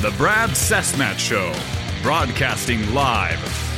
The Brad Cessmat Show, broadcasting live.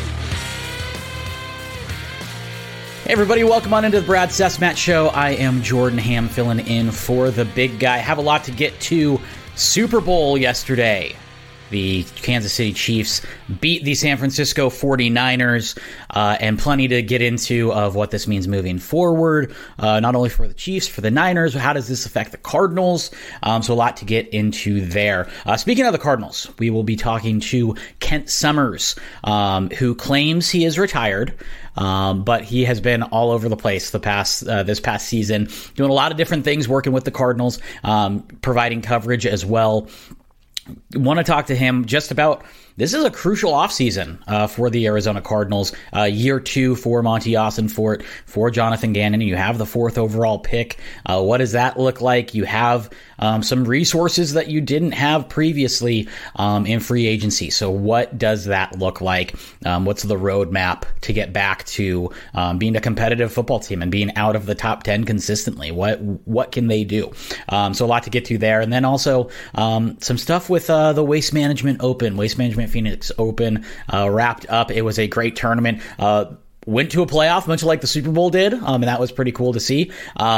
Hey everybody, welcome on into the Brad Cessmat Show. I am Jordan Ham filling in for the big guy. Have a lot to get to. Super Bowl yesterday. The Kansas City Chiefs beat the San Francisco 49ers, and plenty to get into of what this means moving forward, not only for the Chiefs, for the Niners, how does this affect the Cardinals? So a lot to get into there. Speaking of the Cardinals, we will be talking to Kent Summers, who claims he is retired, but he has been all over the place this past season, doing a lot of different things, working with the Cardinals, providing coverage as well. Want to talk to him just about, this is a crucial offseason for the Arizona Cardinals. Year 2 for Monty Ossenfort, for Jonathan Gannon. You have the 4th overall pick. What does that look like? You have some resources that you didn't have previously in free agency. So what does that look like? What's the roadmap to get back to being a competitive football team and being out of the top 10 consistently? What can they do? So a lot to get to there. And then also some stuff with the Waste Management Phoenix Open wrapped up. It was a great tournament. Went to a playoff, much like the Super Bowl did, and that was pretty cool to see.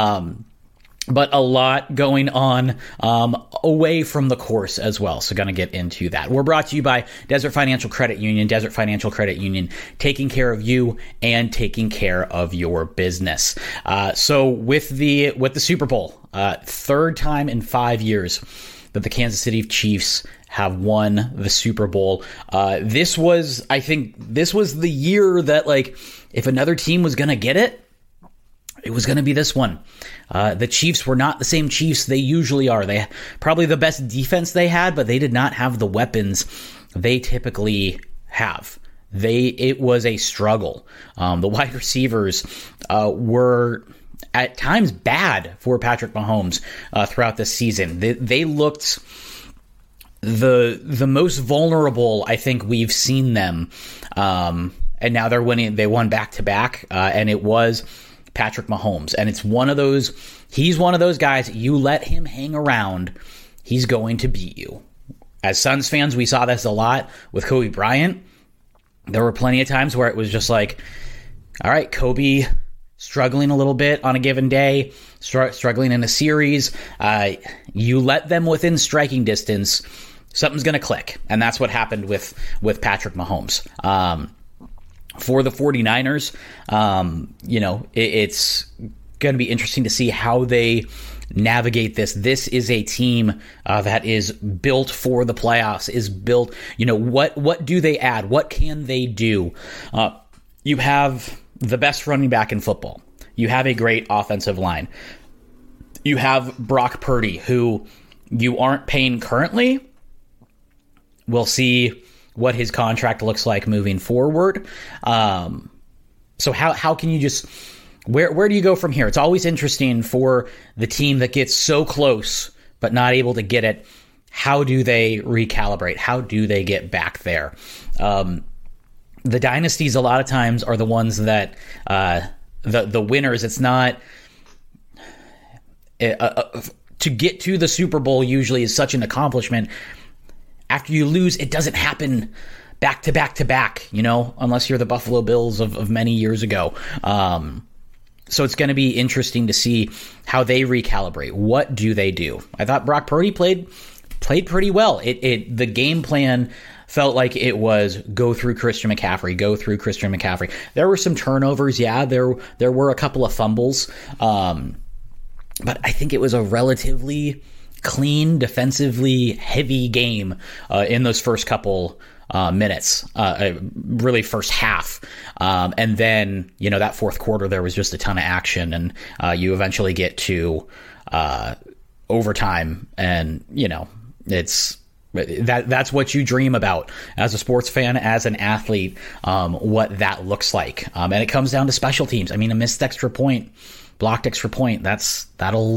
But a lot going on away from the course as well. So going to get into that. We're brought to you by Desert Financial Credit Union. Desert Financial Credit Union, taking care of you and taking care of your business. So with the Super Bowl, third time in 5 years that the Kansas City Chiefs have won the Super Bowl. This was the year that, like, if another team was going to get it, it was going to be this one. The Chiefs were not the same Chiefs they usually are. They probably the best defense they had, but they did not have the weapons they typically have. It was a struggle. The wide receivers were at times bad for Patrick Mahomes throughout the season. They looked the most vulnerable I think we've seen them. And now they're winning. They won back-to-back, and it was Patrick Mahomes. And it's he's one of those guys, you let him hang around, he's going to beat you. As Suns fans, we saw this a lot with Kobe Bryant. There were plenty of times where it was just like, all right, Kobe struggling a little bit on a given day, struggling in a series. You let them within striking distance, something's going to click. And that's what happened with Patrick Mahomes. For the 49ers, it's going to be interesting to see how they navigate this. This is a team that is built for the playoffs, is built, what do they add? What can they do? You have the best running back in football. You have a great offensive line. You have Brock Purdy, who you aren't paying currently. We'll see what his contract looks like moving forward. So how can you just, where do you go from here? It's always interesting for the team that gets so close but not able to get it. How do they recalibrate? How do they get back there? The dynasties a lot of times are the ones that the winners. It's not to get to the Super Bowl usually is such an accomplishment. After you lose, it doesn't happen back to back to back, unless you're the Buffalo Bills of many years ago. So it's going to be interesting to see how they recalibrate. What do they do? I thought Brock Purdy played pretty well. The game plan felt like it was go through Christian McCaffrey. There were some turnovers. Yeah, there were a couple of fumbles. But I think it was a relatively clean, defensively heavy game in those first couple minutes, really first half. And then, that fourth quarter, there was just a ton of action, and you eventually get to overtime, and, that's what you dream about as a sports fan, as an athlete, what that looks like. And it comes down to special teams. I mean, a missed extra point, blocked extra point, that's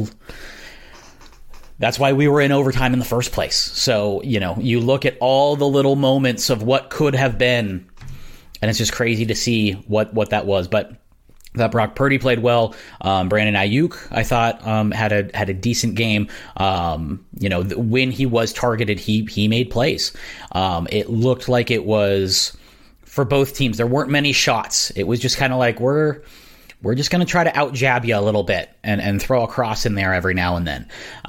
why we were in overtime in the first place. So, you look at all the little moments of what could have been, and it's just crazy to see what that was. But that Brock Purdy played well. Brandon Ayuk, I thought, had a decent game. When he was targeted, he made plays. It looked like it was for both teams. There weren't many shots. It was just kind of like we're just going to try to out jab you a little bit and throw a cross in there every now and then.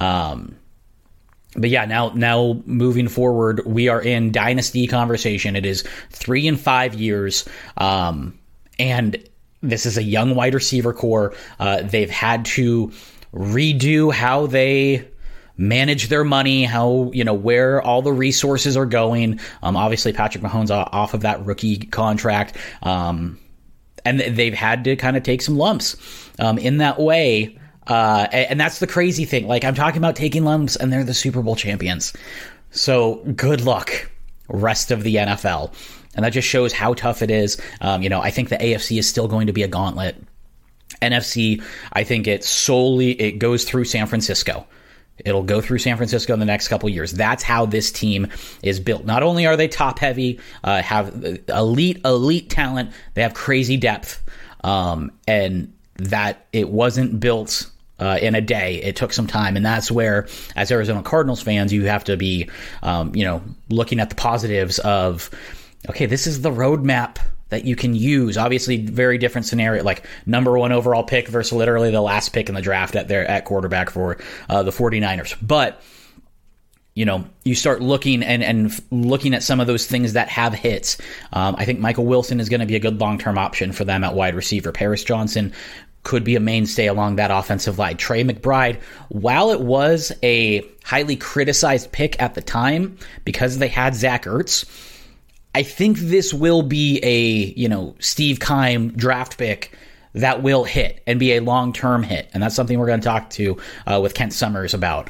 But yeah, now moving forward, we are in dynasty conversation. It is 3 and 5 years, and this is a young wide receiver core. They've had to redo how they manage their money, how, where all the resources are going. Obviously, Patrick Mahomes off of that rookie contract. And they've had to kind of take some lumps in that way. And that's the crazy thing. Like, I'm talking about taking lumps, and they're the Super Bowl champions. So good luck, rest of the NFL. And that just shows how tough it is. I think the AFC is still going to be a gauntlet. NFC, I think it goes through San Francisco. It'll go through San Francisco in the next couple of years. That's how this team is built. Not only are they top heavy, have elite talent, they have crazy depth, and that it wasn't built in a day. It took some time, and that's where, as Arizona Cardinals fans, you have to be, looking at the positives of, okay, this is the roadmap that you can use. Obviously, very different scenario, like number 1 overall pick versus literally the last pick in the draft at quarterback for the 49ers. But, you start looking and looking at some of those things that have hits. I think Michael Wilson is going to be a good long-term option for them at wide receiver. Paris Johnson could be a mainstay along that offensive line. Trey McBride, while it was a highly criticized pick at the time because they had Zach Ertz, I think this will be a, Steve Keim draft pick that will hit and be a long-term hit. And that's something we're going to talk to with Kent Summers about.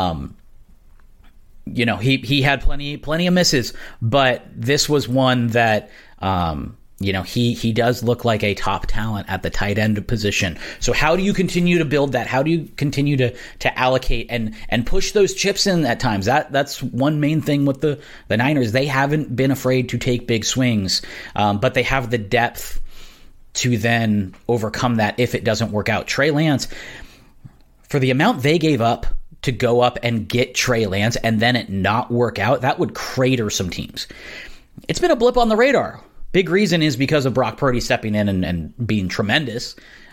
He had plenty of misses, but this was one that, he does look like a top talent at the tight end position. So how do you continue to build that? How do you continue to allocate and push those chips in at times? That's one main thing with the Niners. They haven't been afraid to take big swings, but they have the depth to then overcome that if it doesn't work out. Trey Lance, for the amount they gave up to go up and get Trey Lance and then it not work out, that would crater some teams. It's been a blip on the radar. Big reason is because of Brock Purdy stepping in and being tremendous.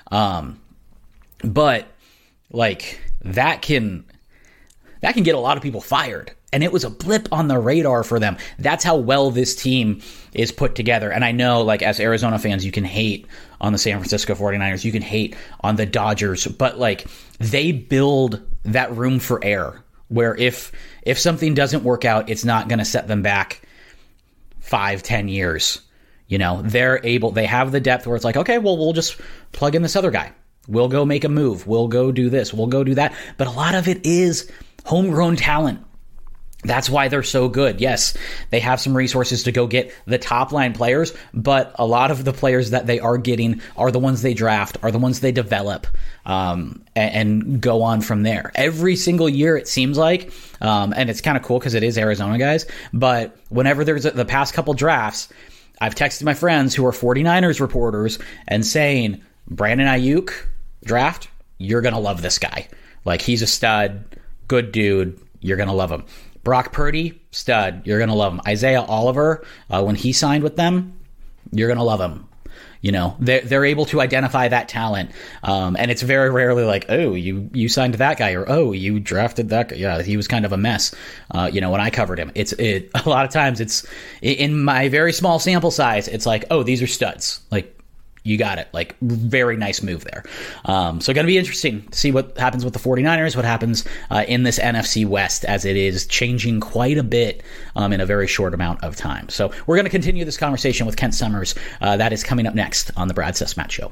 But like that can get a lot of people fired. And it was a blip on the radar for them. That's how well this team is put together. And I know, like, as Arizona fans, you can hate on the San Francisco 49ers. You can hate on the Dodgers. But, like, they build that room for error where if something doesn't work out, it's not going to set them back 5-10 years. They have the depth where it's like, okay, well, we'll just plug in this other guy. We'll go make a move. We'll go do this. We'll go do that. But a lot of it is homegrown talent. That's why they're so good. Yes, they have some resources to go get the top line players, but a lot of the players that they are getting are the ones they draft, are the ones they develop, and go on from there. Every single year, it seems like, and it's kind of cool because it is Arizona guys, but whenever there's the past couple drafts, I've texted my friends who are 49ers reporters and saying, Brandon Ayuk draft, you're going to love this guy. Like, he's a stud, good dude, you're going to love him. Brock Purdy, stud, you're going to love him. Isaiah Oliver, when he signed with them, you're going to love him. They're able to identify that talent. And it's very rarely like, oh, you signed that guy, or, oh, you drafted that guy. Yeah, he was kind of a mess. When I covered him, a lot of times it's in my very small sample size. It's like, oh, these are studs. Like, you got it. Like, very nice move there. So going to be interesting to see what happens with the 49ers, what happens in this NFC West, as it is changing quite a bit in a very short amount of time. So we're going to continue this conversation with Kent Summers. That is coming up next on the Brad Sesmat Show.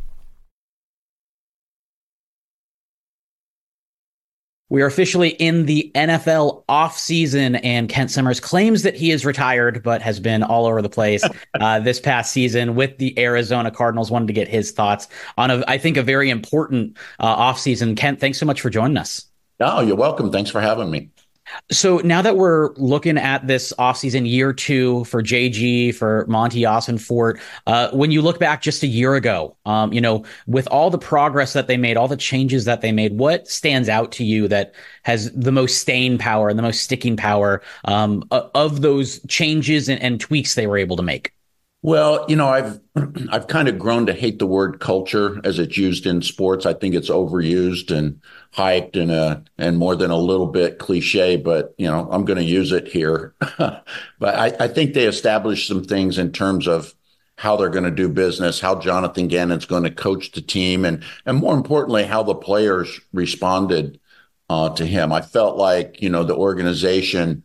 We are officially in the NFL offseason, and Kent Summers claims that he is retired, but has been all over the place this past season with the Arizona Cardinals. Wanted to get his thoughts on, I think, a very important offseason. Kent, thanks so much for joining us. Oh, you're welcome. Thanks for having me. So now that we're looking at this offseason, year two for JG, for Monty Ossenfort, when you look back just a year ago, with all the progress that they made, all the changes that they made, what stands out to you that has the most staying power and the most sticking power of those changes and tweaks they were able to make? Well, I've kind of grown to hate the word culture as it's used in sports. I think it's overused and hyped and more than a little bit cliche, but I'm going to use it here. But I think they established some things in terms of how they're going to do business, how Jonathan Gannon's going to coach the team, and more importantly, how the players responded to him. I felt like, the organization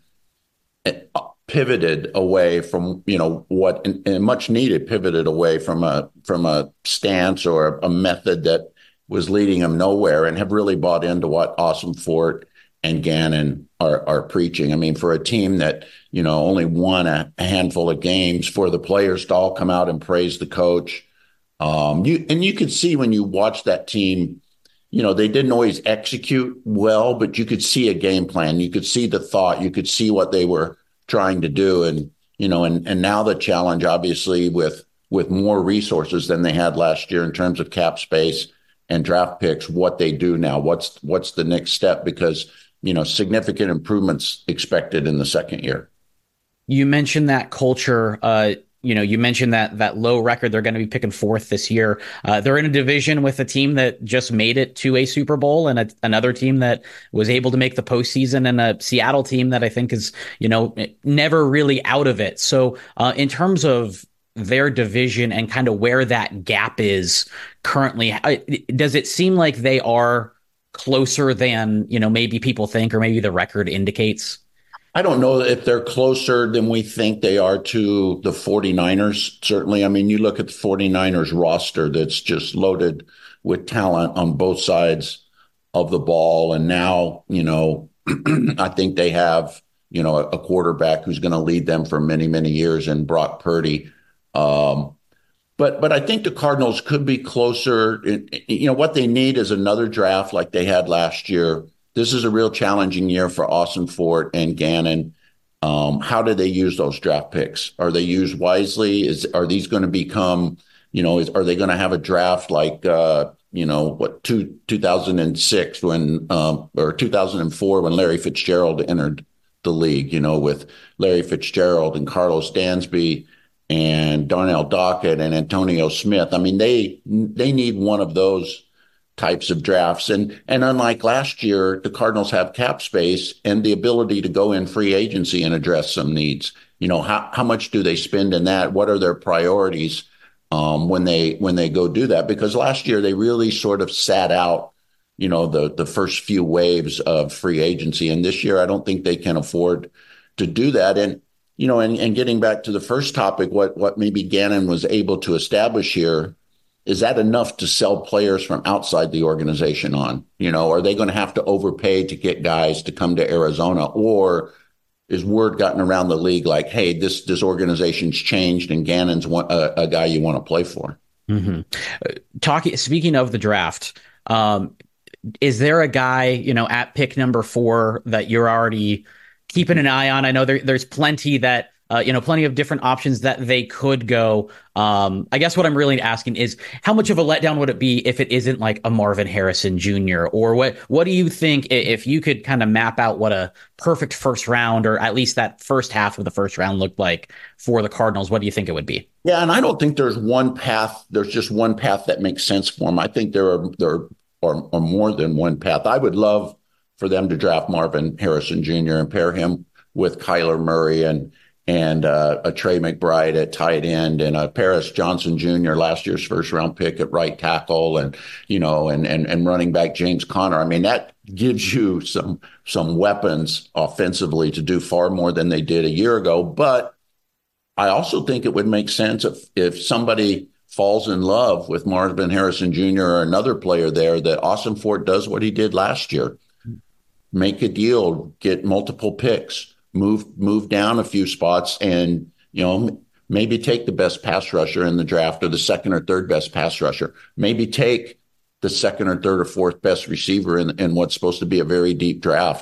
pivoted away from what and much needed pivoted away from a stance or a method that was leading them nowhere, and have really bought into what Ossenfort and Gannon are preaching. I mean, for a team that only won a handful of games, for the players to all come out and praise the coach, you could see when you watch that team, they didn't always execute well, but you could see a game plan, you could see the thought, you could see what they were trying to do. And now the challenge, obviously, with more resources than they had last year in terms of cap space and draft picks, what they do now, what's the next step? Because, significant improvements expected in the second year. You mentioned that culture, you mentioned that low record. They're going to be picking fourth this year. They're in a division with a team that just made it to a Super Bowl, and another team that was able to make the postseason, and a Seattle team that I think is, never really out of it. So in terms of their division and kind of where that gap is currently, does it seem like they are closer than, maybe people think, or maybe the record indicates? I don't know if they're closer than we think they are to the 49ers. Certainly. I mean, you look at the 49ers roster that's just loaded with talent on both sides of the ball. And now, I think they have, a quarterback who's going to lead them for many, many years in Brock Purdy. But I think the Cardinals could be closer. What they need is another draft like they had last year. This is a real challenging year for Ossenfort and Gannon. How do they use those draft picks? Are they used wisely? Are these going to become, are they going to have a draft like, 2006 or 2004 when Larry Fitzgerald entered the league, with Larry Fitzgerald and Carlos Dansby and Darnell Dockett and Antonio Smith? I mean, they need one of those types of drafts. And unlike last year, the Cardinals have cap space and the ability to go in free agency and address some needs. How much do they spend in that? What are their priorities when they go do that? Because last year they really sort of sat out, the first few waves of free agency. And this year, I don't think they can afford to do that. And, and getting back to the first topic, what maybe Gannon was able to establish here, is that enough to sell players from outside the organization on? Are they going to have to overpay to get guys to come to Arizona? Or is word gotten around the league like, hey, this organization's changed and Gannon's a guy you want to play for? Mm-hmm. Speaking of the draft, is there a guy, at pick number 4 that you're already keeping an eye on? I know there's plenty that, plenty of different options that they could go. I guess what I'm really asking is, how much of a letdown would it be if it isn't like a Marvin Harrison Jr.? Or what do you think, if you could kind of map out what a perfect first round, or at least that first half of the first round, looked like for the Cardinals? What do you think it would be? Yeah, and I don't think there's one path. There's just one path that makes sense for them. I think there are more than one path. I would love for them to draft Marvin Harrison Jr. and pair him with Kyler Murray and a Trey McBride at tight end, and a Paris Johnson Jr., last year's first round pick at right tackle, and running back James Conner. I mean, that gives you some weapons offensively to do far more than they did a year ago. But I also think it would make sense if somebody falls in love with Marvin Harrison Jr. or another player there, that Ossenfort does what he did last year. Make a deal, get multiple picks, move down a few spots, and, maybe take the best pass rusher in the draft, or the second or third best pass rusher. Maybe take the second or third or fourth best receiver in what's supposed to be a very deep draft,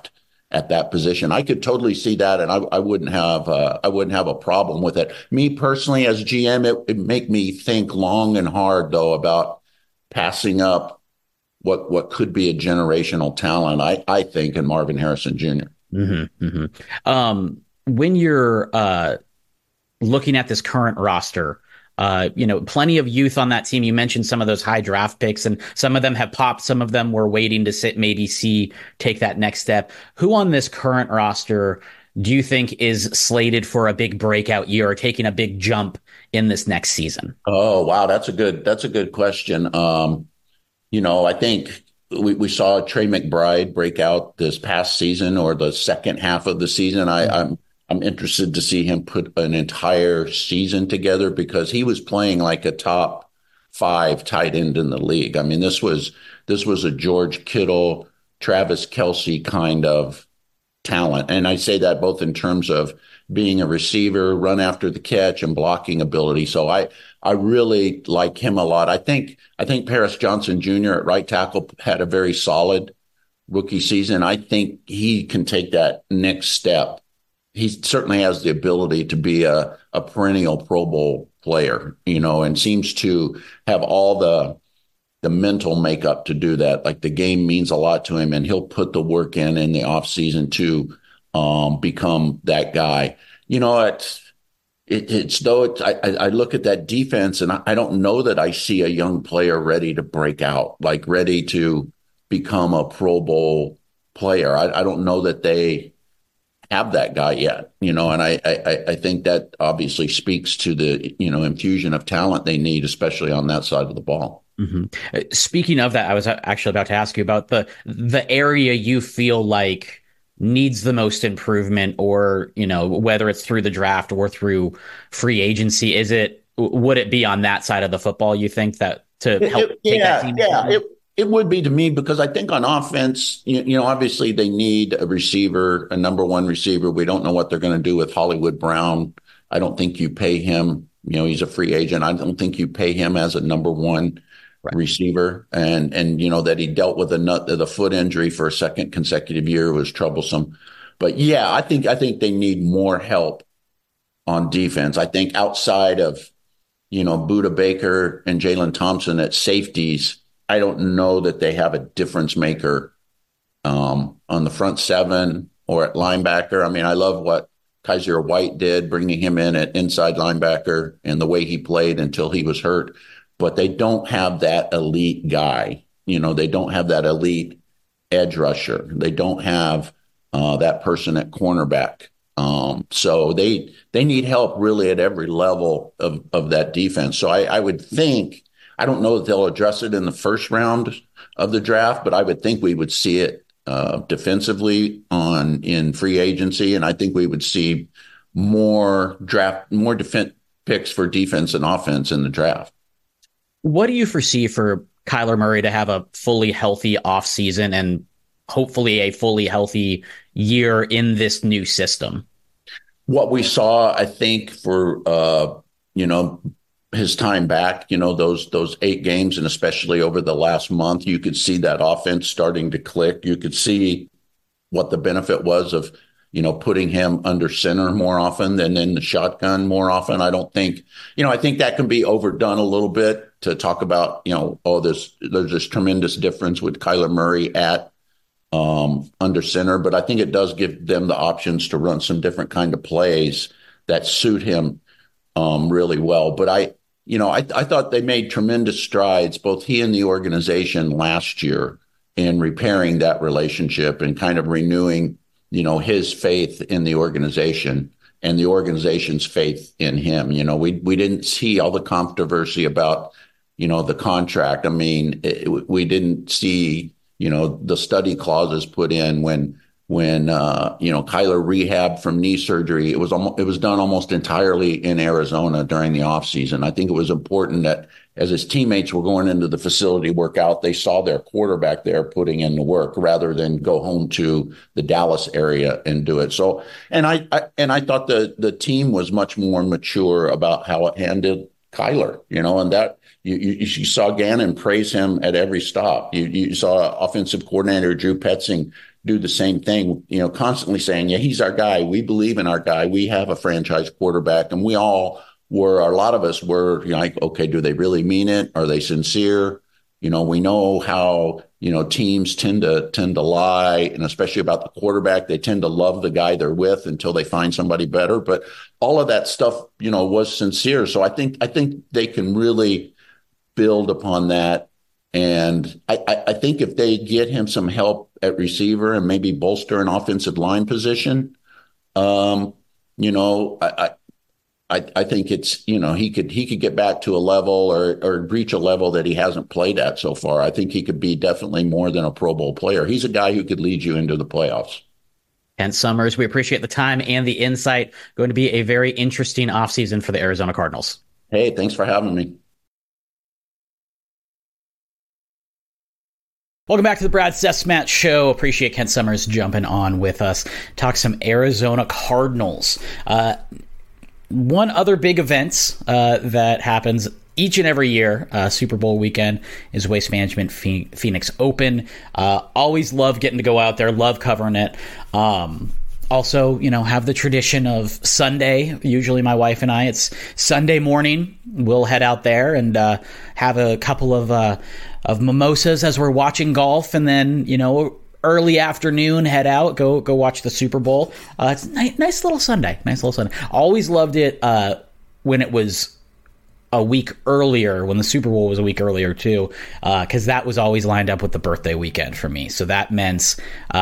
at that position. I could totally see that, and I wouldn't have a problem with it. Me personally, as GM, it make me think long and hard though about passing up what could be a generational talent. I think in Marvin Harrison Jr. Mm-hmm, mm-hmm. When you're looking at this current roster, plenty of youth on that team. You mentioned some of those high draft picks, and some of them have popped. Some of them were waiting to take that next step. Who on this current roster do you think is slated for a big breakout year or taking a big jump in this next season? Oh, wow. That's a good question. I think we saw Trey McBride break out this past season or the second half of the season. I'm interested to see him put an entire season together because he was playing like a top 5 tight end in the league. I mean, this was a George Kittle, Travis Kelce kind of talent. And I say that both in terms of being a receiver, run after the catch, and blocking ability. So I really like him a lot. I think Paris Johnson Jr. at right tackle had a very solid rookie season. I think he can take that next step. He certainly has the ability to be a perennial Pro Bowl player, and seems to have all the mental makeup to do that. Like the game means a lot to him, and he'll put the work in the offseason to become that guy. I look at that defense, and I don't know that I see a young player ready to break out, like ready to become a Pro Bowl player. I don't know that they have that guy yet, and I think that obviously speaks to the, infusion of talent they need, especially on that side of the ball. Mm-hmm. Speaking of that, I was actually about to ask you about the area you feel like needs the most improvement, or, whether it's through the draft or through free agency. Would it be on that side of the football, you think, that to help take that team? Yeah, it would be to me, because I think on offense, obviously they need a receiver, a number one receiver. We don't know what they're going to do with Hollywood Brown. I don't think you pay him. He's a free agent. I don't think you pay him as a number one receiver. And that he dealt with the foot injury for a second consecutive year was troublesome. But yeah, I think they need more help on defense. I think outside of, Budda Baker and Jalen Thompson at safeties, I don't know that they have a difference maker on the front seven or at linebacker. I mean, I love what Kaiser White did, bringing him in at inside linebacker and the way he played until he was hurt. But they don't have that elite guy. They don't have that elite edge rusher. They don't have that person at cornerback. So they need help really at every level of that defense. So I would think, I don't know that they'll address it in the first round of the draft, but I would think we would see it defensively in free agency, and I think we would see more defense picks for defense and offense in the draft. What do you foresee for Kyler Murray to have a fully healthy offseason and hopefully a fully healthy year in this new system? What we saw, I think, for his time back, those 8 games, and especially over the last month, you could see that offense starting to click. You could see what the benefit was of, putting him under center more often than in the shotgun more often. I don't think, I think that can be overdone a little bit to talk about, there's this tremendous difference with Kyler Murray at under center, but I think it does give them the options to run some different kind of plays that suit him really well. But I thought they made tremendous strides, both he and the organization last year, in repairing that relationship and kind of renewing, his faith in the organization and the organization's faith in him. We didn't see all the controversy about, the contract. I mean, we didn't see, the study clauses put in when Kyler rehabbed from knee surgery. It was done almost entirely in Arizona during the offseason. I think it was important that as his teammates were going into the facility workout, they saw their quarterback there putting in the work rather than go home to the Dallas area and do it. So, and I thought the team was much more mature about how it handled Kyler, and that you saw Gannon praise him at every stop. You saw offensive coordinator Drew Petzing do the same thing, constantly saying, yeah, he's our guy. We believe in our guy. We have a franchise quarterback. And a lot of us were like, okay, do they really mean it? Are they sincere? We know how, teams tend to lie, and especially about the quarterback, they tend to love the guy they're with until they find somebody better. But all of that stuff, was sincere. So I think they can really build upon that. And I think if they get him some help at receiver and maybe bolster an offensive line position, I think it's, he could get back to a level or reach a level that he hasn't played at so far. I think he could be definitely more than a Pro Bowl player. He's a guy who could lead you into the playoffs. Kent Summers, we appreciate the time and the insight. Going to be a very interesting offseason for the Arizona Cardinals. Hey, thanks for having me. Welcome back to the Brad Sesmat Show. Appreciate Kent Summers jumping on with us. Talk some Arizona Cardinals. One other big event that happens each and every year, Super Bowl weekend, is Waste Management Phoenix Open. Always love getting to go out there, love covering it. Also, have the tradition of Sunday. Usually my wife and I, it's Sunday morning. We'll head out there and have a couple of mimosas as we're watching golf, and then, early afternoon, head out, go watch the Super Bowl. It's a nice little Sunday. Always loved it when it was a week earlier, when the Super Bowl was a week earlier too, because that was always lined up with the birthday weekend for me. So that meant,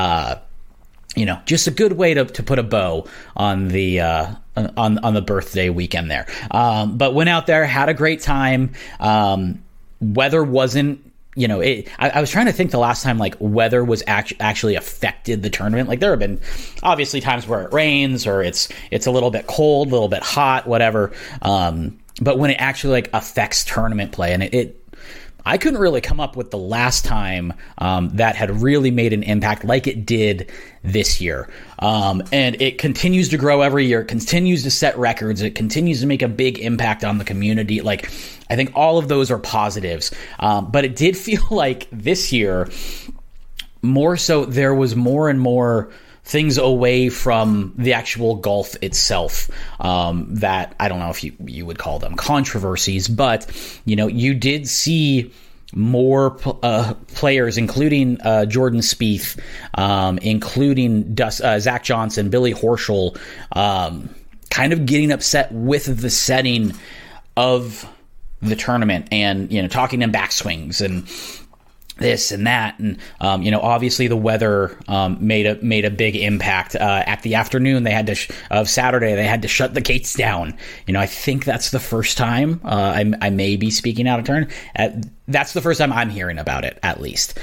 just a good way to put a bow on the on the birthday weekend there. But went out there, had a great time. Weather wasn't. I was trying to think the last time weather was actually affected the tournament. Like there have been obviously times where it rains or it's a little bit cold, a little bit hot, whatever. But when it actually affects tournament play, and I couldn't really come up with the last time that had really made an impact like it did this year. And it continues to grow every year. It continues to set records. It continues to make a big impact on the community. I think all of those are positives. But it did feel like this year, more so, there was more and more things away from the actual golf itself that I don't know if you would call them controversies, but you did see more players, including Jordan Spieth, including Zach Johnson, Billy Horschel, kind of getting upset with the setting of the tournament and talking in backswings and this and that, and obviously the weather made a big impact. At the afternoon of Saturday, they had to shut the gates down. I think that's the first time. I may be speaking out of turn. That's the first time I'm hearing about it, at least.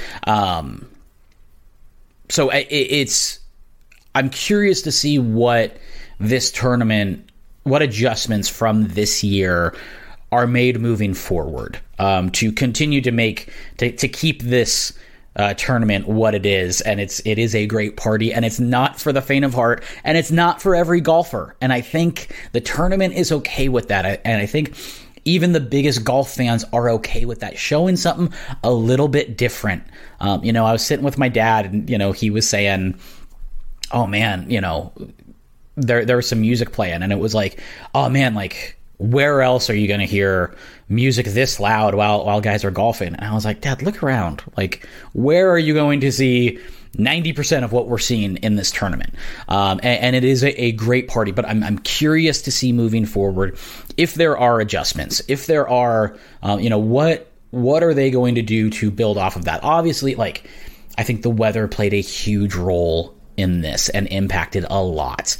So I'm curious to see what this tournament, what adjustments from this year are made moving forward to continue to keep this tournament what it is. And it is a great party, and it's not for the faint of heart, and it's not for every golfer. And I think the tournament is okay with that. And I think even the biggest golf fans are okay with that, showing something a little bit different. I was sitting with my dad, and he was saying, oh man, there was some music playing, and it was like, oh man, where else are you going to hear music this loud while guys are golfing? And I was like, Dad, look around. Where are you going to see 90% of what we're seeing in this tournament? And it is a great party, but I'm curious to see moving forward if there are adjustments, if there are, what are they going to do to build off of that? Obviously, I think the weather played a huge role in this and impacted a lot.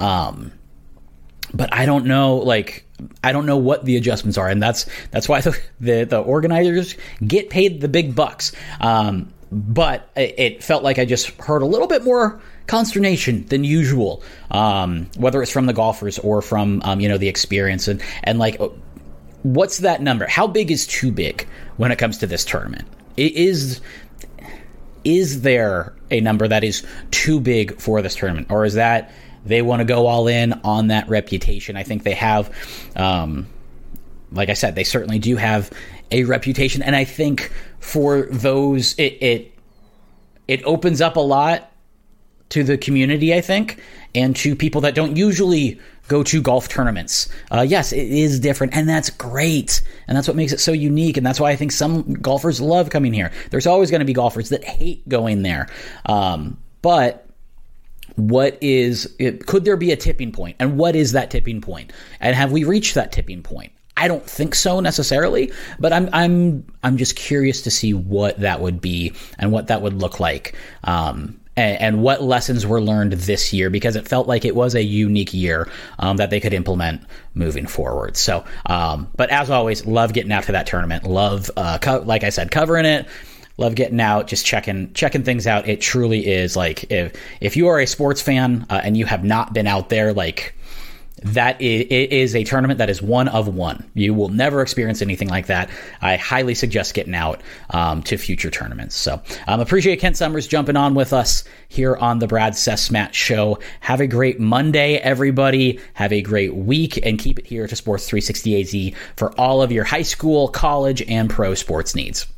But I don't know, I don't know what the adjustments are, and that's why the organizers get paid the big bucks. But it felt like I just heard a little bit more consternation than usual, whether it's from the golfers or from the experience, and what's that number? How big is too big when it comes to this tournament? Is there a number that is too big for this tournament, or is that they want to go all in on that reputation? I think they have, like I said, they certainly do have a reputation. And I think for those, it opens up a lot to the community, I think, and to people that don't usually go to golf tournaments. Yes, it is different, and that's great. And that's what makes it so unique. And that's why I think some golfers love coming here. There's always going to be golfers that hate going there. But could there be a tipping point? And what is that tipping point? And have we reached that tipping point? I don't think so necessarily, but I'm just curious to see what that would be and what that would look like. And what lessons were learned this year, because it felt like it was a unique year that they could implement moving forward. So, but as always, love getting out to that tournament. Love, like I said, covering it. Love getting out, just checking things out. It truly is like, if you are a sports fan and you have not been out there, like, it is a tournament that is one of one. You will never experience anything like that. I highly suggest getting out to future tournaments. So appreciate Kent Summers jumping on with us here on the Brad Sesmat Show. Have a great Monday, everybody. Have a great week, and keep it here to Sports 360 AZ for all of your high school, college, and pro sports needs.